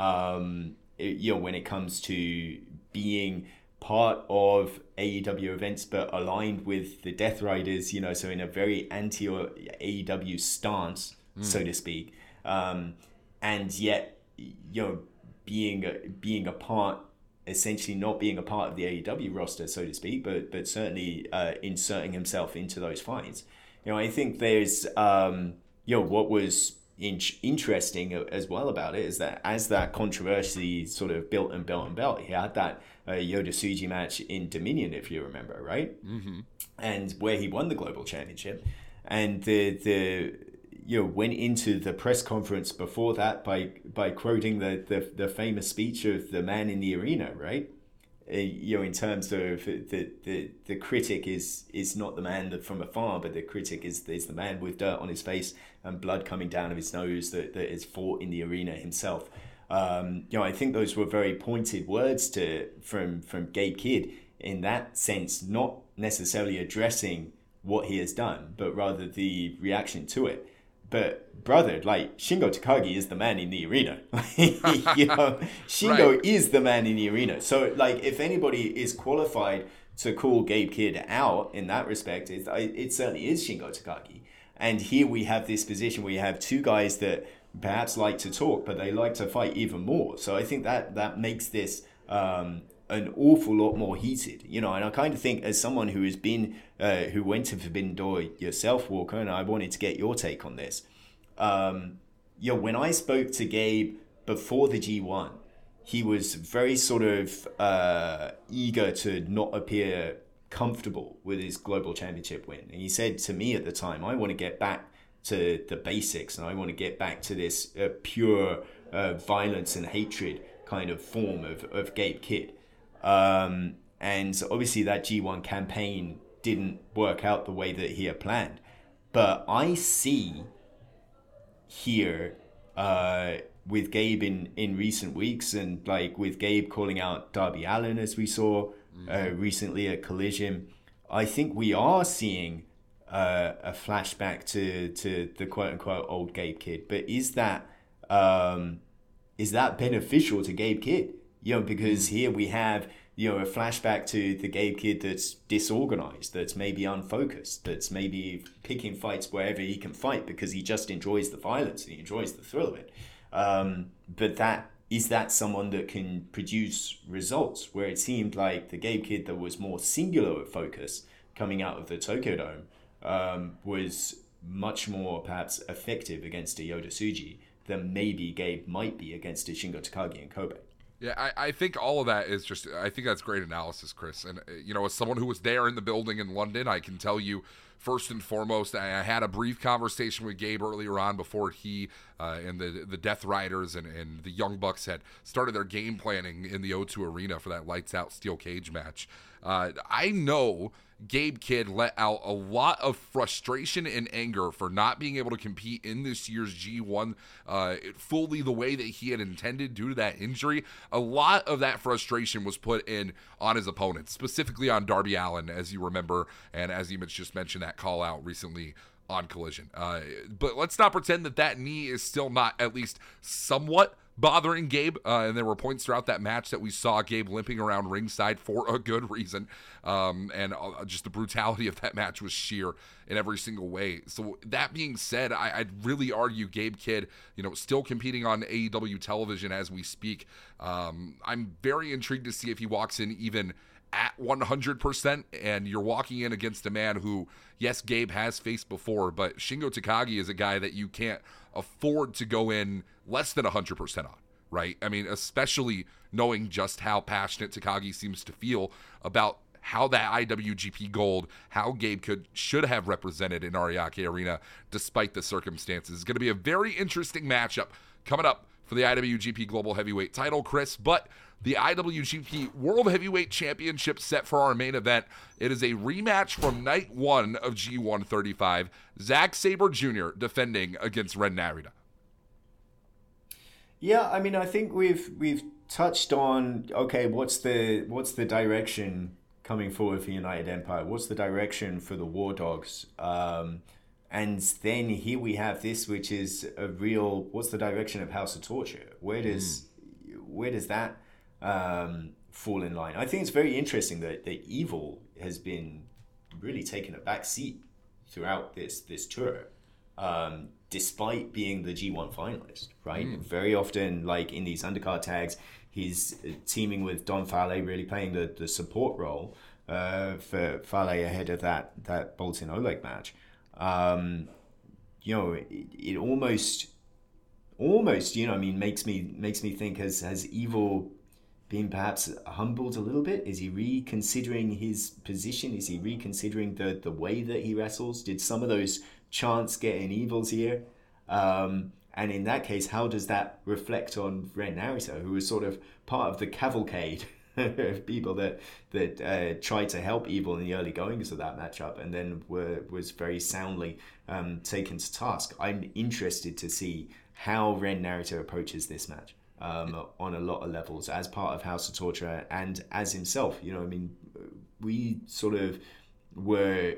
um, it, you know, when it comes to being part of A E W events but aligned with the Death Riders, you know, so in a very anti-A E W stance, mm. so to speak, um, and yet, you know, being a, being a part, essentially not being a part of the A E W roster, so to speak, but but certainly uh, inserting himself into those fights. You know, I think there's, um, you know, what was in- interesting as well about it is that as that controversy sort of built and built and built, he had that uh, Yoda Tsuji match in Dominion, if you remember, right? Mm-hmm. And where he won the Global Championship. And the the you know, went into the press conference before that by by quoting the, the, the famous speech of the man in the arena, right? Uh, you know, in terms of the, the, the critic is is not the man that from afar, but the critic is is the man with dirt on his face and blood coming down of his nose that, that is fought in the arena himself. Um, you know, I think those were very pointed words to from from Gabe Kidd in that sense, not necessarily addressing what he has done, but rather the reaction to it. But brother, like, Shingo Takagi is the man in the arena. You know, Shingo right. is the man in the arena. So, like, if anybody is qualified to call Gabe Kidd out in that respect, it, it certainly is Shingo Takagi. And here we have this position where you have two guys that perhaps like to talk, but they like to fight even more. So I think that that makes this um, an awful lot more heated, you know. And I kind of think, as someone who has been, uh, who went to Forbidden Door yourself, Walker, and I wanted to get your take on this. Um, you know, when I spoke to Gabe before the G one, he was very sort of uh, eager to not appear comfortable with his global championship win. And he said to me at the time, I want to get back to the basics, and I want to get back to this uh, pure uh, violence and hatred kind of form of, of Gabe Kidd. Um, and obviously that G one campaign didn't work out the way that he had planned. But I see here uh, with Gabe in, in recent weeks, and like with Gabe calling out Darby Allin, as we saw uh, recently at Collision, I think we are seeing uh, a flashback to, to the quote unquote old Gabe Kidd. But is that um, is that beneficial to Gabe Kidd? You know, because here we have, you know, a flashback to the Gabe Kidd that's disorganized, that's maybe unfocused, that's maybe picking fights wherever he can fight because he just enjoys the violence, he enjoys the thrill of it. Um, but that is that someone that can produce results, where it seemed like the Gabe Kidd that was more singular focus coming out of the Tokyo Dome um, was much more perhaps effective against a Yota Tsuji than maybe Gabe might be against a Shingo Takagi and Kobe.
Yeah, I, I think all of that is just, I think that's great analysis, Chris. And, you know, as someone who was there in the building in London, I can tell you, first and foremost, I had a brief conversation with Gabe earlier on before he uh, and the the Death Riders and, and the Young Bucks had started their game planning in the O two Arena for that lights out steel cage match. Uh, I know Gabe Kidd let out a lot of frustration and anger for not being able to compete in this year's G one uh, fully the way that he had intended due to that injury. A lot of that frustration was put in on his opponents, specifically on Darby Allin, as you remember, and as Image just mentioned, that call out recently on Collision. Uh, but let's not pretend that that knee is still not at least somewhat bothering Gabe, uh, and there were points throughout that match that we saw Gabe limping around ringside for a good reason, um, and uh, just the brutality of that match was sheer in every single way. So that being said, I, I'd really argue Gabe Kidd, you know, still competing on A E W television as we speak. Um, I'm very intrigued to see if he walks in even at one hundred percent, and you're walking in against a man who, yes, Gabe has faced before, but Shingo Takagi is a guy that you can't afford to go in less than one hundred percent on, right? I mean, especially knowing just how passionate Takagi seems to feel about how that I W G P Gold, how Gabe could should have represented in Ariake Arena despite the circumstances. It's going to be a very interesting matchup coming up for the I W G P Global Heavyweight title, Chris, but the I W G P World Heavyweight Championship set for our main event. It is a rematch from night one of G one thirty-five. Zack Sabre Junior defending against Ren Narita.
Yeah, I mean, I think we've we've touched on, okay, what's the what's the direction coming forward for United Empire? What's the direction for the War Dogs? Um, and then here we have this, which is a real, what's the direction of House of Torture? Where does mm. where does that um, fall in line? I think it's very interesting that, that Evil has been really taking a back seat throughout this this tour. Um, despite being the G one finalist, right? Mm. Very often, like in these undercard tags, he's teaming with Don Fale, really playing the, the support role uh, for Fale ahead of that that Boltin Oleg match. Um, you know, it, it almost, almost, you know, I mean, makes me makes me think has has Evil been perhaps humbled a little bit? Is he reconsidering his position? Is he reconsidering the the way that he wrestles? Did some of those chants get in Evil's ear? Um, and in that case, how does that reflect on Ren Narita, who was sort of part of the cavalcade of people that that uh, tried to help Evil in the early goings of that matchup, and then were was very soundly um, taken to task? I'm interested to see how Ren Narita approaches this match um, on a lot of levels, as part of House of Torture and as himself. You know, I mean, we sort of were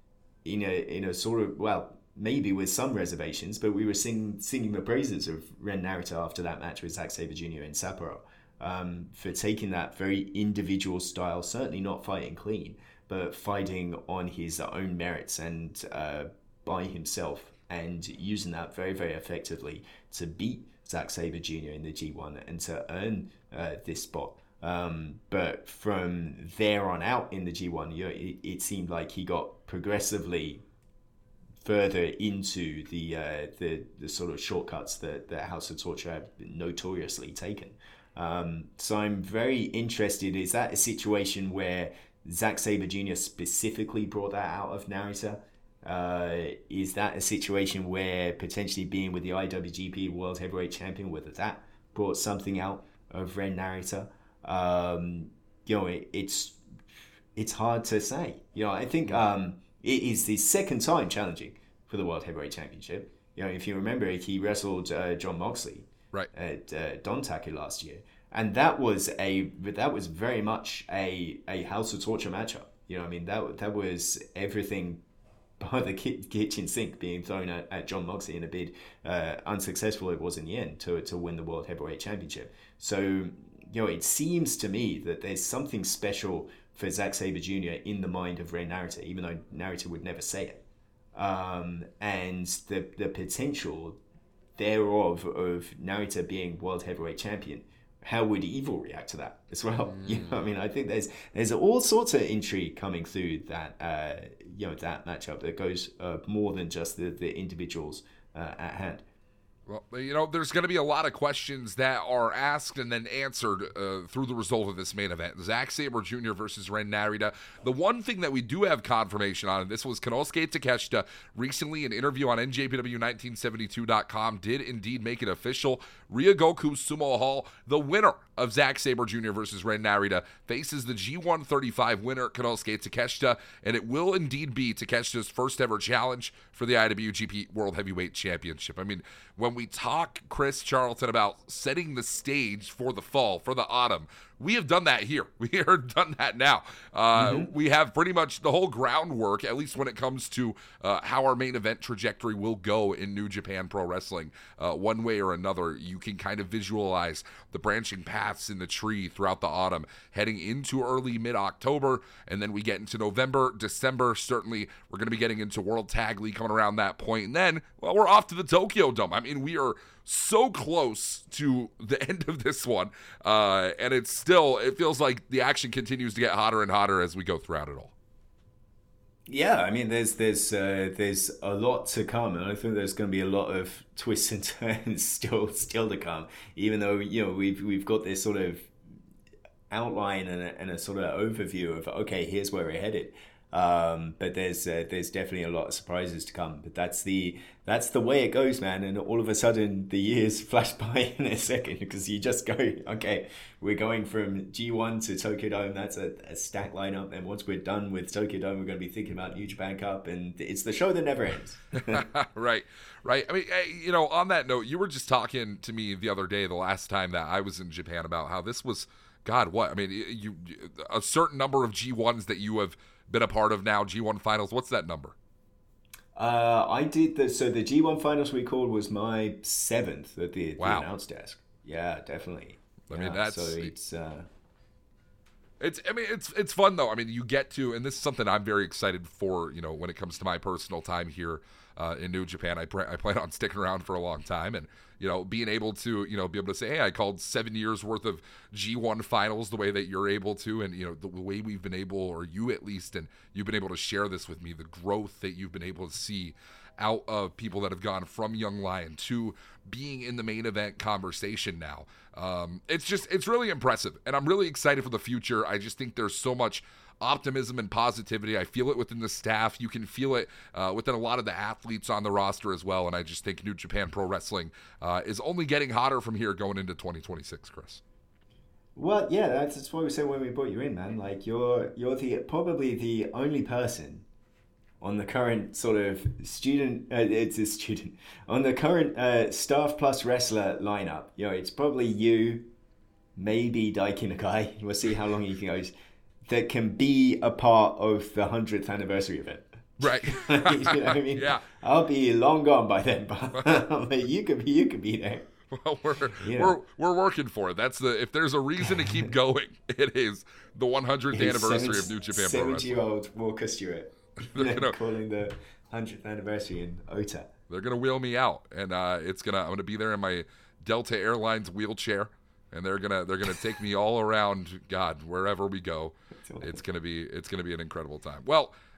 in a in a sort of, well, maybe with some reservations, but we were sing, singing the praises of Ren Narita after that match with Zack Sabre Junior in Sapporo, um, for taking that very individual style, certainly not fighting clean, but fighting on his own merits and uh, by himself, and using that very, very effectively to beat Zack Sabre Junior in the G one and to earn uh, this spot. Um, but from there on out in the G one, you know, it, it seemed like he got progressively further into the uh, the the sort of shortcuts that, that House of Torture have notoriously taken. Um, so I'm very interested. Is that a situation where Zack Sabre Junior specifically brought that out of Narita? Uh, is that a situation where potentially being with the I W G P World Heavyweight Champion, whether that brought something out of Ren Narita? Um, you know, it, it's it's hard to say. You know, I think um, it is the second time challenging for the World Heavyweight Championship. You know, if you remember, he wrestled uh, John Moxley
right.
at uh, Dontaku last year, and that was a that was very much a a House of Torture matchup. You know, I mean that that was everything behind the kitchen sink being thrown at, at John Moxley in a bid, uh, unsuccessful it was in the end to to win the World Heavyweight Championship. So, you know, it seems to me that there's something special for Zack Sabre Junior in the mind of Ren Narita, even though Narita would never say it. Um, and the the potential thereof of Narita being World Heavyweight Champion, how would Evil react to that as well? Mm. You know, I mean, I think there's there's all sorts of intrigue coming through that uh, you know that matchup that goes uh, more than just the the individuals uh, at hand.
Well, you know, there's going to be a lot of questions that are asked and then answered uh, through the result of this main event. Zack Sabre Junior versus Ren Narita. The one thing that we do have confirmation on, and this was Konosuke Takeshita recently, an interview on N J P W nineteen seventy-two dot com, did indeed make it official. Ryogoku Sumo Hall, the winner of Zack Sabre Junior versus Ren Narita, faces the G one thirty-five winner, Konosuke Takeshita, and it will indeed be Takeshita's first ever challenge for the I W G P World Heavyweight Championship. I mean, when we talk, Chris Charlton, about setting the stage for the fall, for the autumn, we have done that here. We have done that now. Uh, mm-hmm. We have pretty much the whole groundwork, at least when it comes to uh, how our main event trajectory will go in New Japan Pro Wrestling. Uh, one way or another, you can kind of visualize the branching paths in the tree throughout the autumn, heading into early mid-October, and then we get into November, December. Certainly, we're going to be getting into World Tag League coming around that point. And then, well, we're off to the Tokyo Dome. I mean, we are so close to the end of this one, uh, and it's still, it feels like the action continues to get hotter and hotter as we go throughout it all.
Yeah, I mean, there's there's uh, there's a lot to come, and I think there's going to be a lot of twists and turns still still to come. Even though, you know, we've we've got this sort of outline and a, and a sort of overview of, okay, here's where we're headed. Um, but there's uh, there's definitely a lot of surprises to come. But that's the that's the way it goes, man. And all of a sudden, the years flash by in a second because you just go, okay, we're going from G one to Tokyo Dome. That's a, a stack lineup. And once we're done with Tokyo Dome, we're going to be thinking about New Japan Cup, and it's the show that never ends.
Right, right. I mean, you know, on that note, you were just talking to me the other day, the last time that I was in Japan, about how this was, God, what? I mean, you a certain number of G ones that you have been a part of now, G one finals. What's that number?
Uh, I did the so the G one finals we called was my seventh at the,
wow.
the announce desk. Yeah, definitely.
I
yeah,
mean, that's
so it's. Uh,
It's, I mean, it's it's fun though. I mean, you get to, and this is something I'm very excited for. You know, when it comes to my personal time here uh, in New Japan, I pr- I plan on sticking around for a long time, and you know, being able to, you know, be able to say, hey, I called seven years worth of G one finals the way that you're able to, and you know, the way we've been able, or you at least, and you've been able to share this with me, the growth that you've been able to see out of people that have gone from Young Lion to being in the main event conversation now. Um, it's just, it's really impressive, and I'm really excited for the future. I just think there's so much optimism and positivity. I feel it within the staff. You can feel it uh, within a lot of the athletes on the roster as well, and I just think New Japan Pro Wrestling uh, is only getting hotter from here going into twenty twenty-six, Chris.
Well, yeah, that's, that's what we said when we brought you in, man. Like, you're you're the probably the only person on the current sort of student, uh, it's a student, on the current uh, staff plus wrestler lineup. You know, it's probably you, maybe Daiki Nakai, we'll see how long he goes, that can be a part of the hundredth anniversary event.
Right.
You know what I mean? Yeah. I'll be long gone by then, but you could be, you could be there.
Well, we're you know. we're we're working for it. That's the if there's a reason to keep going, it is the hundredth anniversary seven, of New Japan Pro Wrestling.
seventy-year-old Walker Stewart, you know, gonna, calling the hundredth anniversary in Ota.
They're gonna wheel me out, and uh, it's gonna I'm gonna be there in my Delta Airlines wheelchair, and they're gonna they're gonna take me all around. God, wherever we go, it's gonna be it's gonna be an incredible time. Well,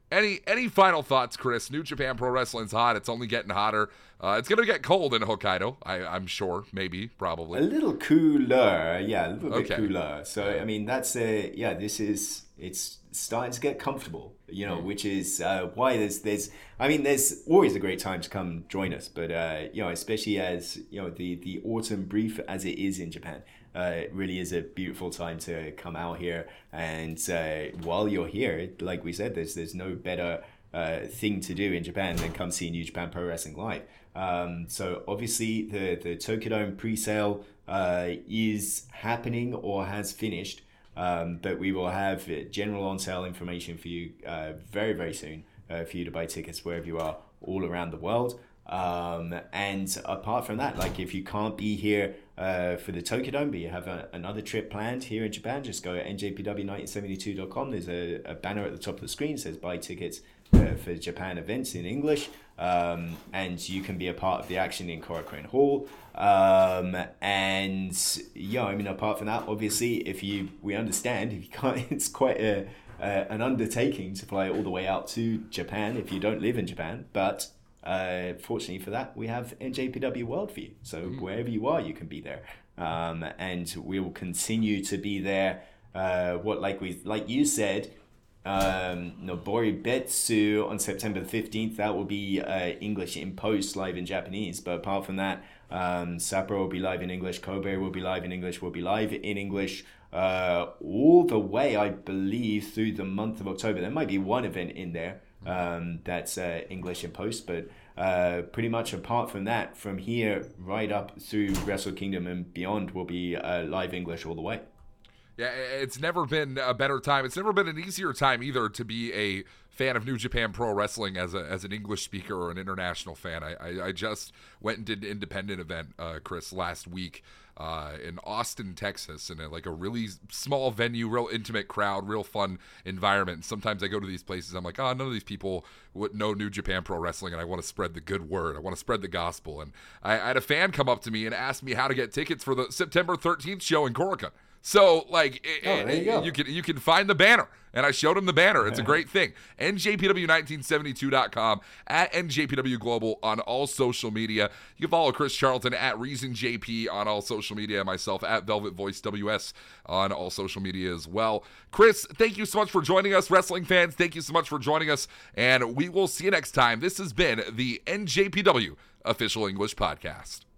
Any any final thoughts, Chris? New Japan Pro Wrestling's hot. It's only getting hotter. Uh, it's going to get cold in Hokkaido, I, I'm sure. Maybe, probably.
A little cooler. Yeah, a little bit
Okay.
cooler. So, I mean, that's a, yeah, this is, it's starting to get comfortable, you know, mm. which is uh, why there's, there's, I mean, there's always a great time to come join us. But, uh, you know, especially as, you know, the, the autumn brief as it is in Japan. Uh, it really is a beautiful time to come out here. And uh, while you're here, like we said, there's there's no better uh, thing to do in Japan than come see New Japan Pro Wrestling live. Um, so obviously the, the Tokyo Dome pre-sale uh, is happening or has finished. Um, but we will have general on-sale information for you uh, very, very soon uh, for you to buy tickets wherever you are all around the world. Um, and apart from that, like if you can't be here uh, for the Tokyo Dome, but you have a, another trip planned here in Japan, just go to N J P W nineteen seventy-two dot com. There's a, a banner at the top of the screen that says buy tickets uh, for Japan events in English. Um, and you can be a part of the action in Korakuen Hall. Um, and yeah, I mean, apart from that, obviously, if you, we understand if you can't, it's quite a, uh, an undertaking to fly all the way out to Japan if you don't live in Japan, but Uh, fortunately for that, we have N J P W World for you. So mm. wherever you are, you can be there. Um, and we will continue to be there. Uh, what like we like you said, um, Nobori Betsu on September the fifteenth. That will be uh, English in post, live in Japanese. But apart from that, um, Sapporo will be live in English. Kobe will be live in English. Will be live in English uh, all the way, I believe, through the month of October. There might be one event in there. Um, that's uh, English in post, but uh, pretty much apart from that, from here right up through Wrestle Kingdom and beyond will be uh, live English all the way.
Yeah, it's never been a better time. It's never been an easier time either to be a fan of New Japan Pro Wrestling as a as an English speaker or an international fan. I, I, I just went and did an independent event, uh, Chris, last week uh, in Austin, Texas, in a, like a really small venue, real intimate crowd, real fun environment. And sometimes I go to these places, I'm like, oh, none of these people would know New Japan Pro Wrestling, and I want to spread the good word. I want to spread the gospel. And I, I had a fan come up to me and ask me how to get tickets for the September thirteenth show in Korakuen. So, like,
oh,
it,
there you, go.
you can you can find the banner, and I showed him the banner. It's a great thing. N J P W nineteen seventy-two dot com, at N J P W Global on all social media. You can follow Chris Charlton at Reason J P on all social media, myself at Velvet Voice W S on all social media as well. Chris, thank you so much for joining us. Wrestling fans, thank you so much for joining us, and we will see you next time. This has been the N J P W Official English Podcast.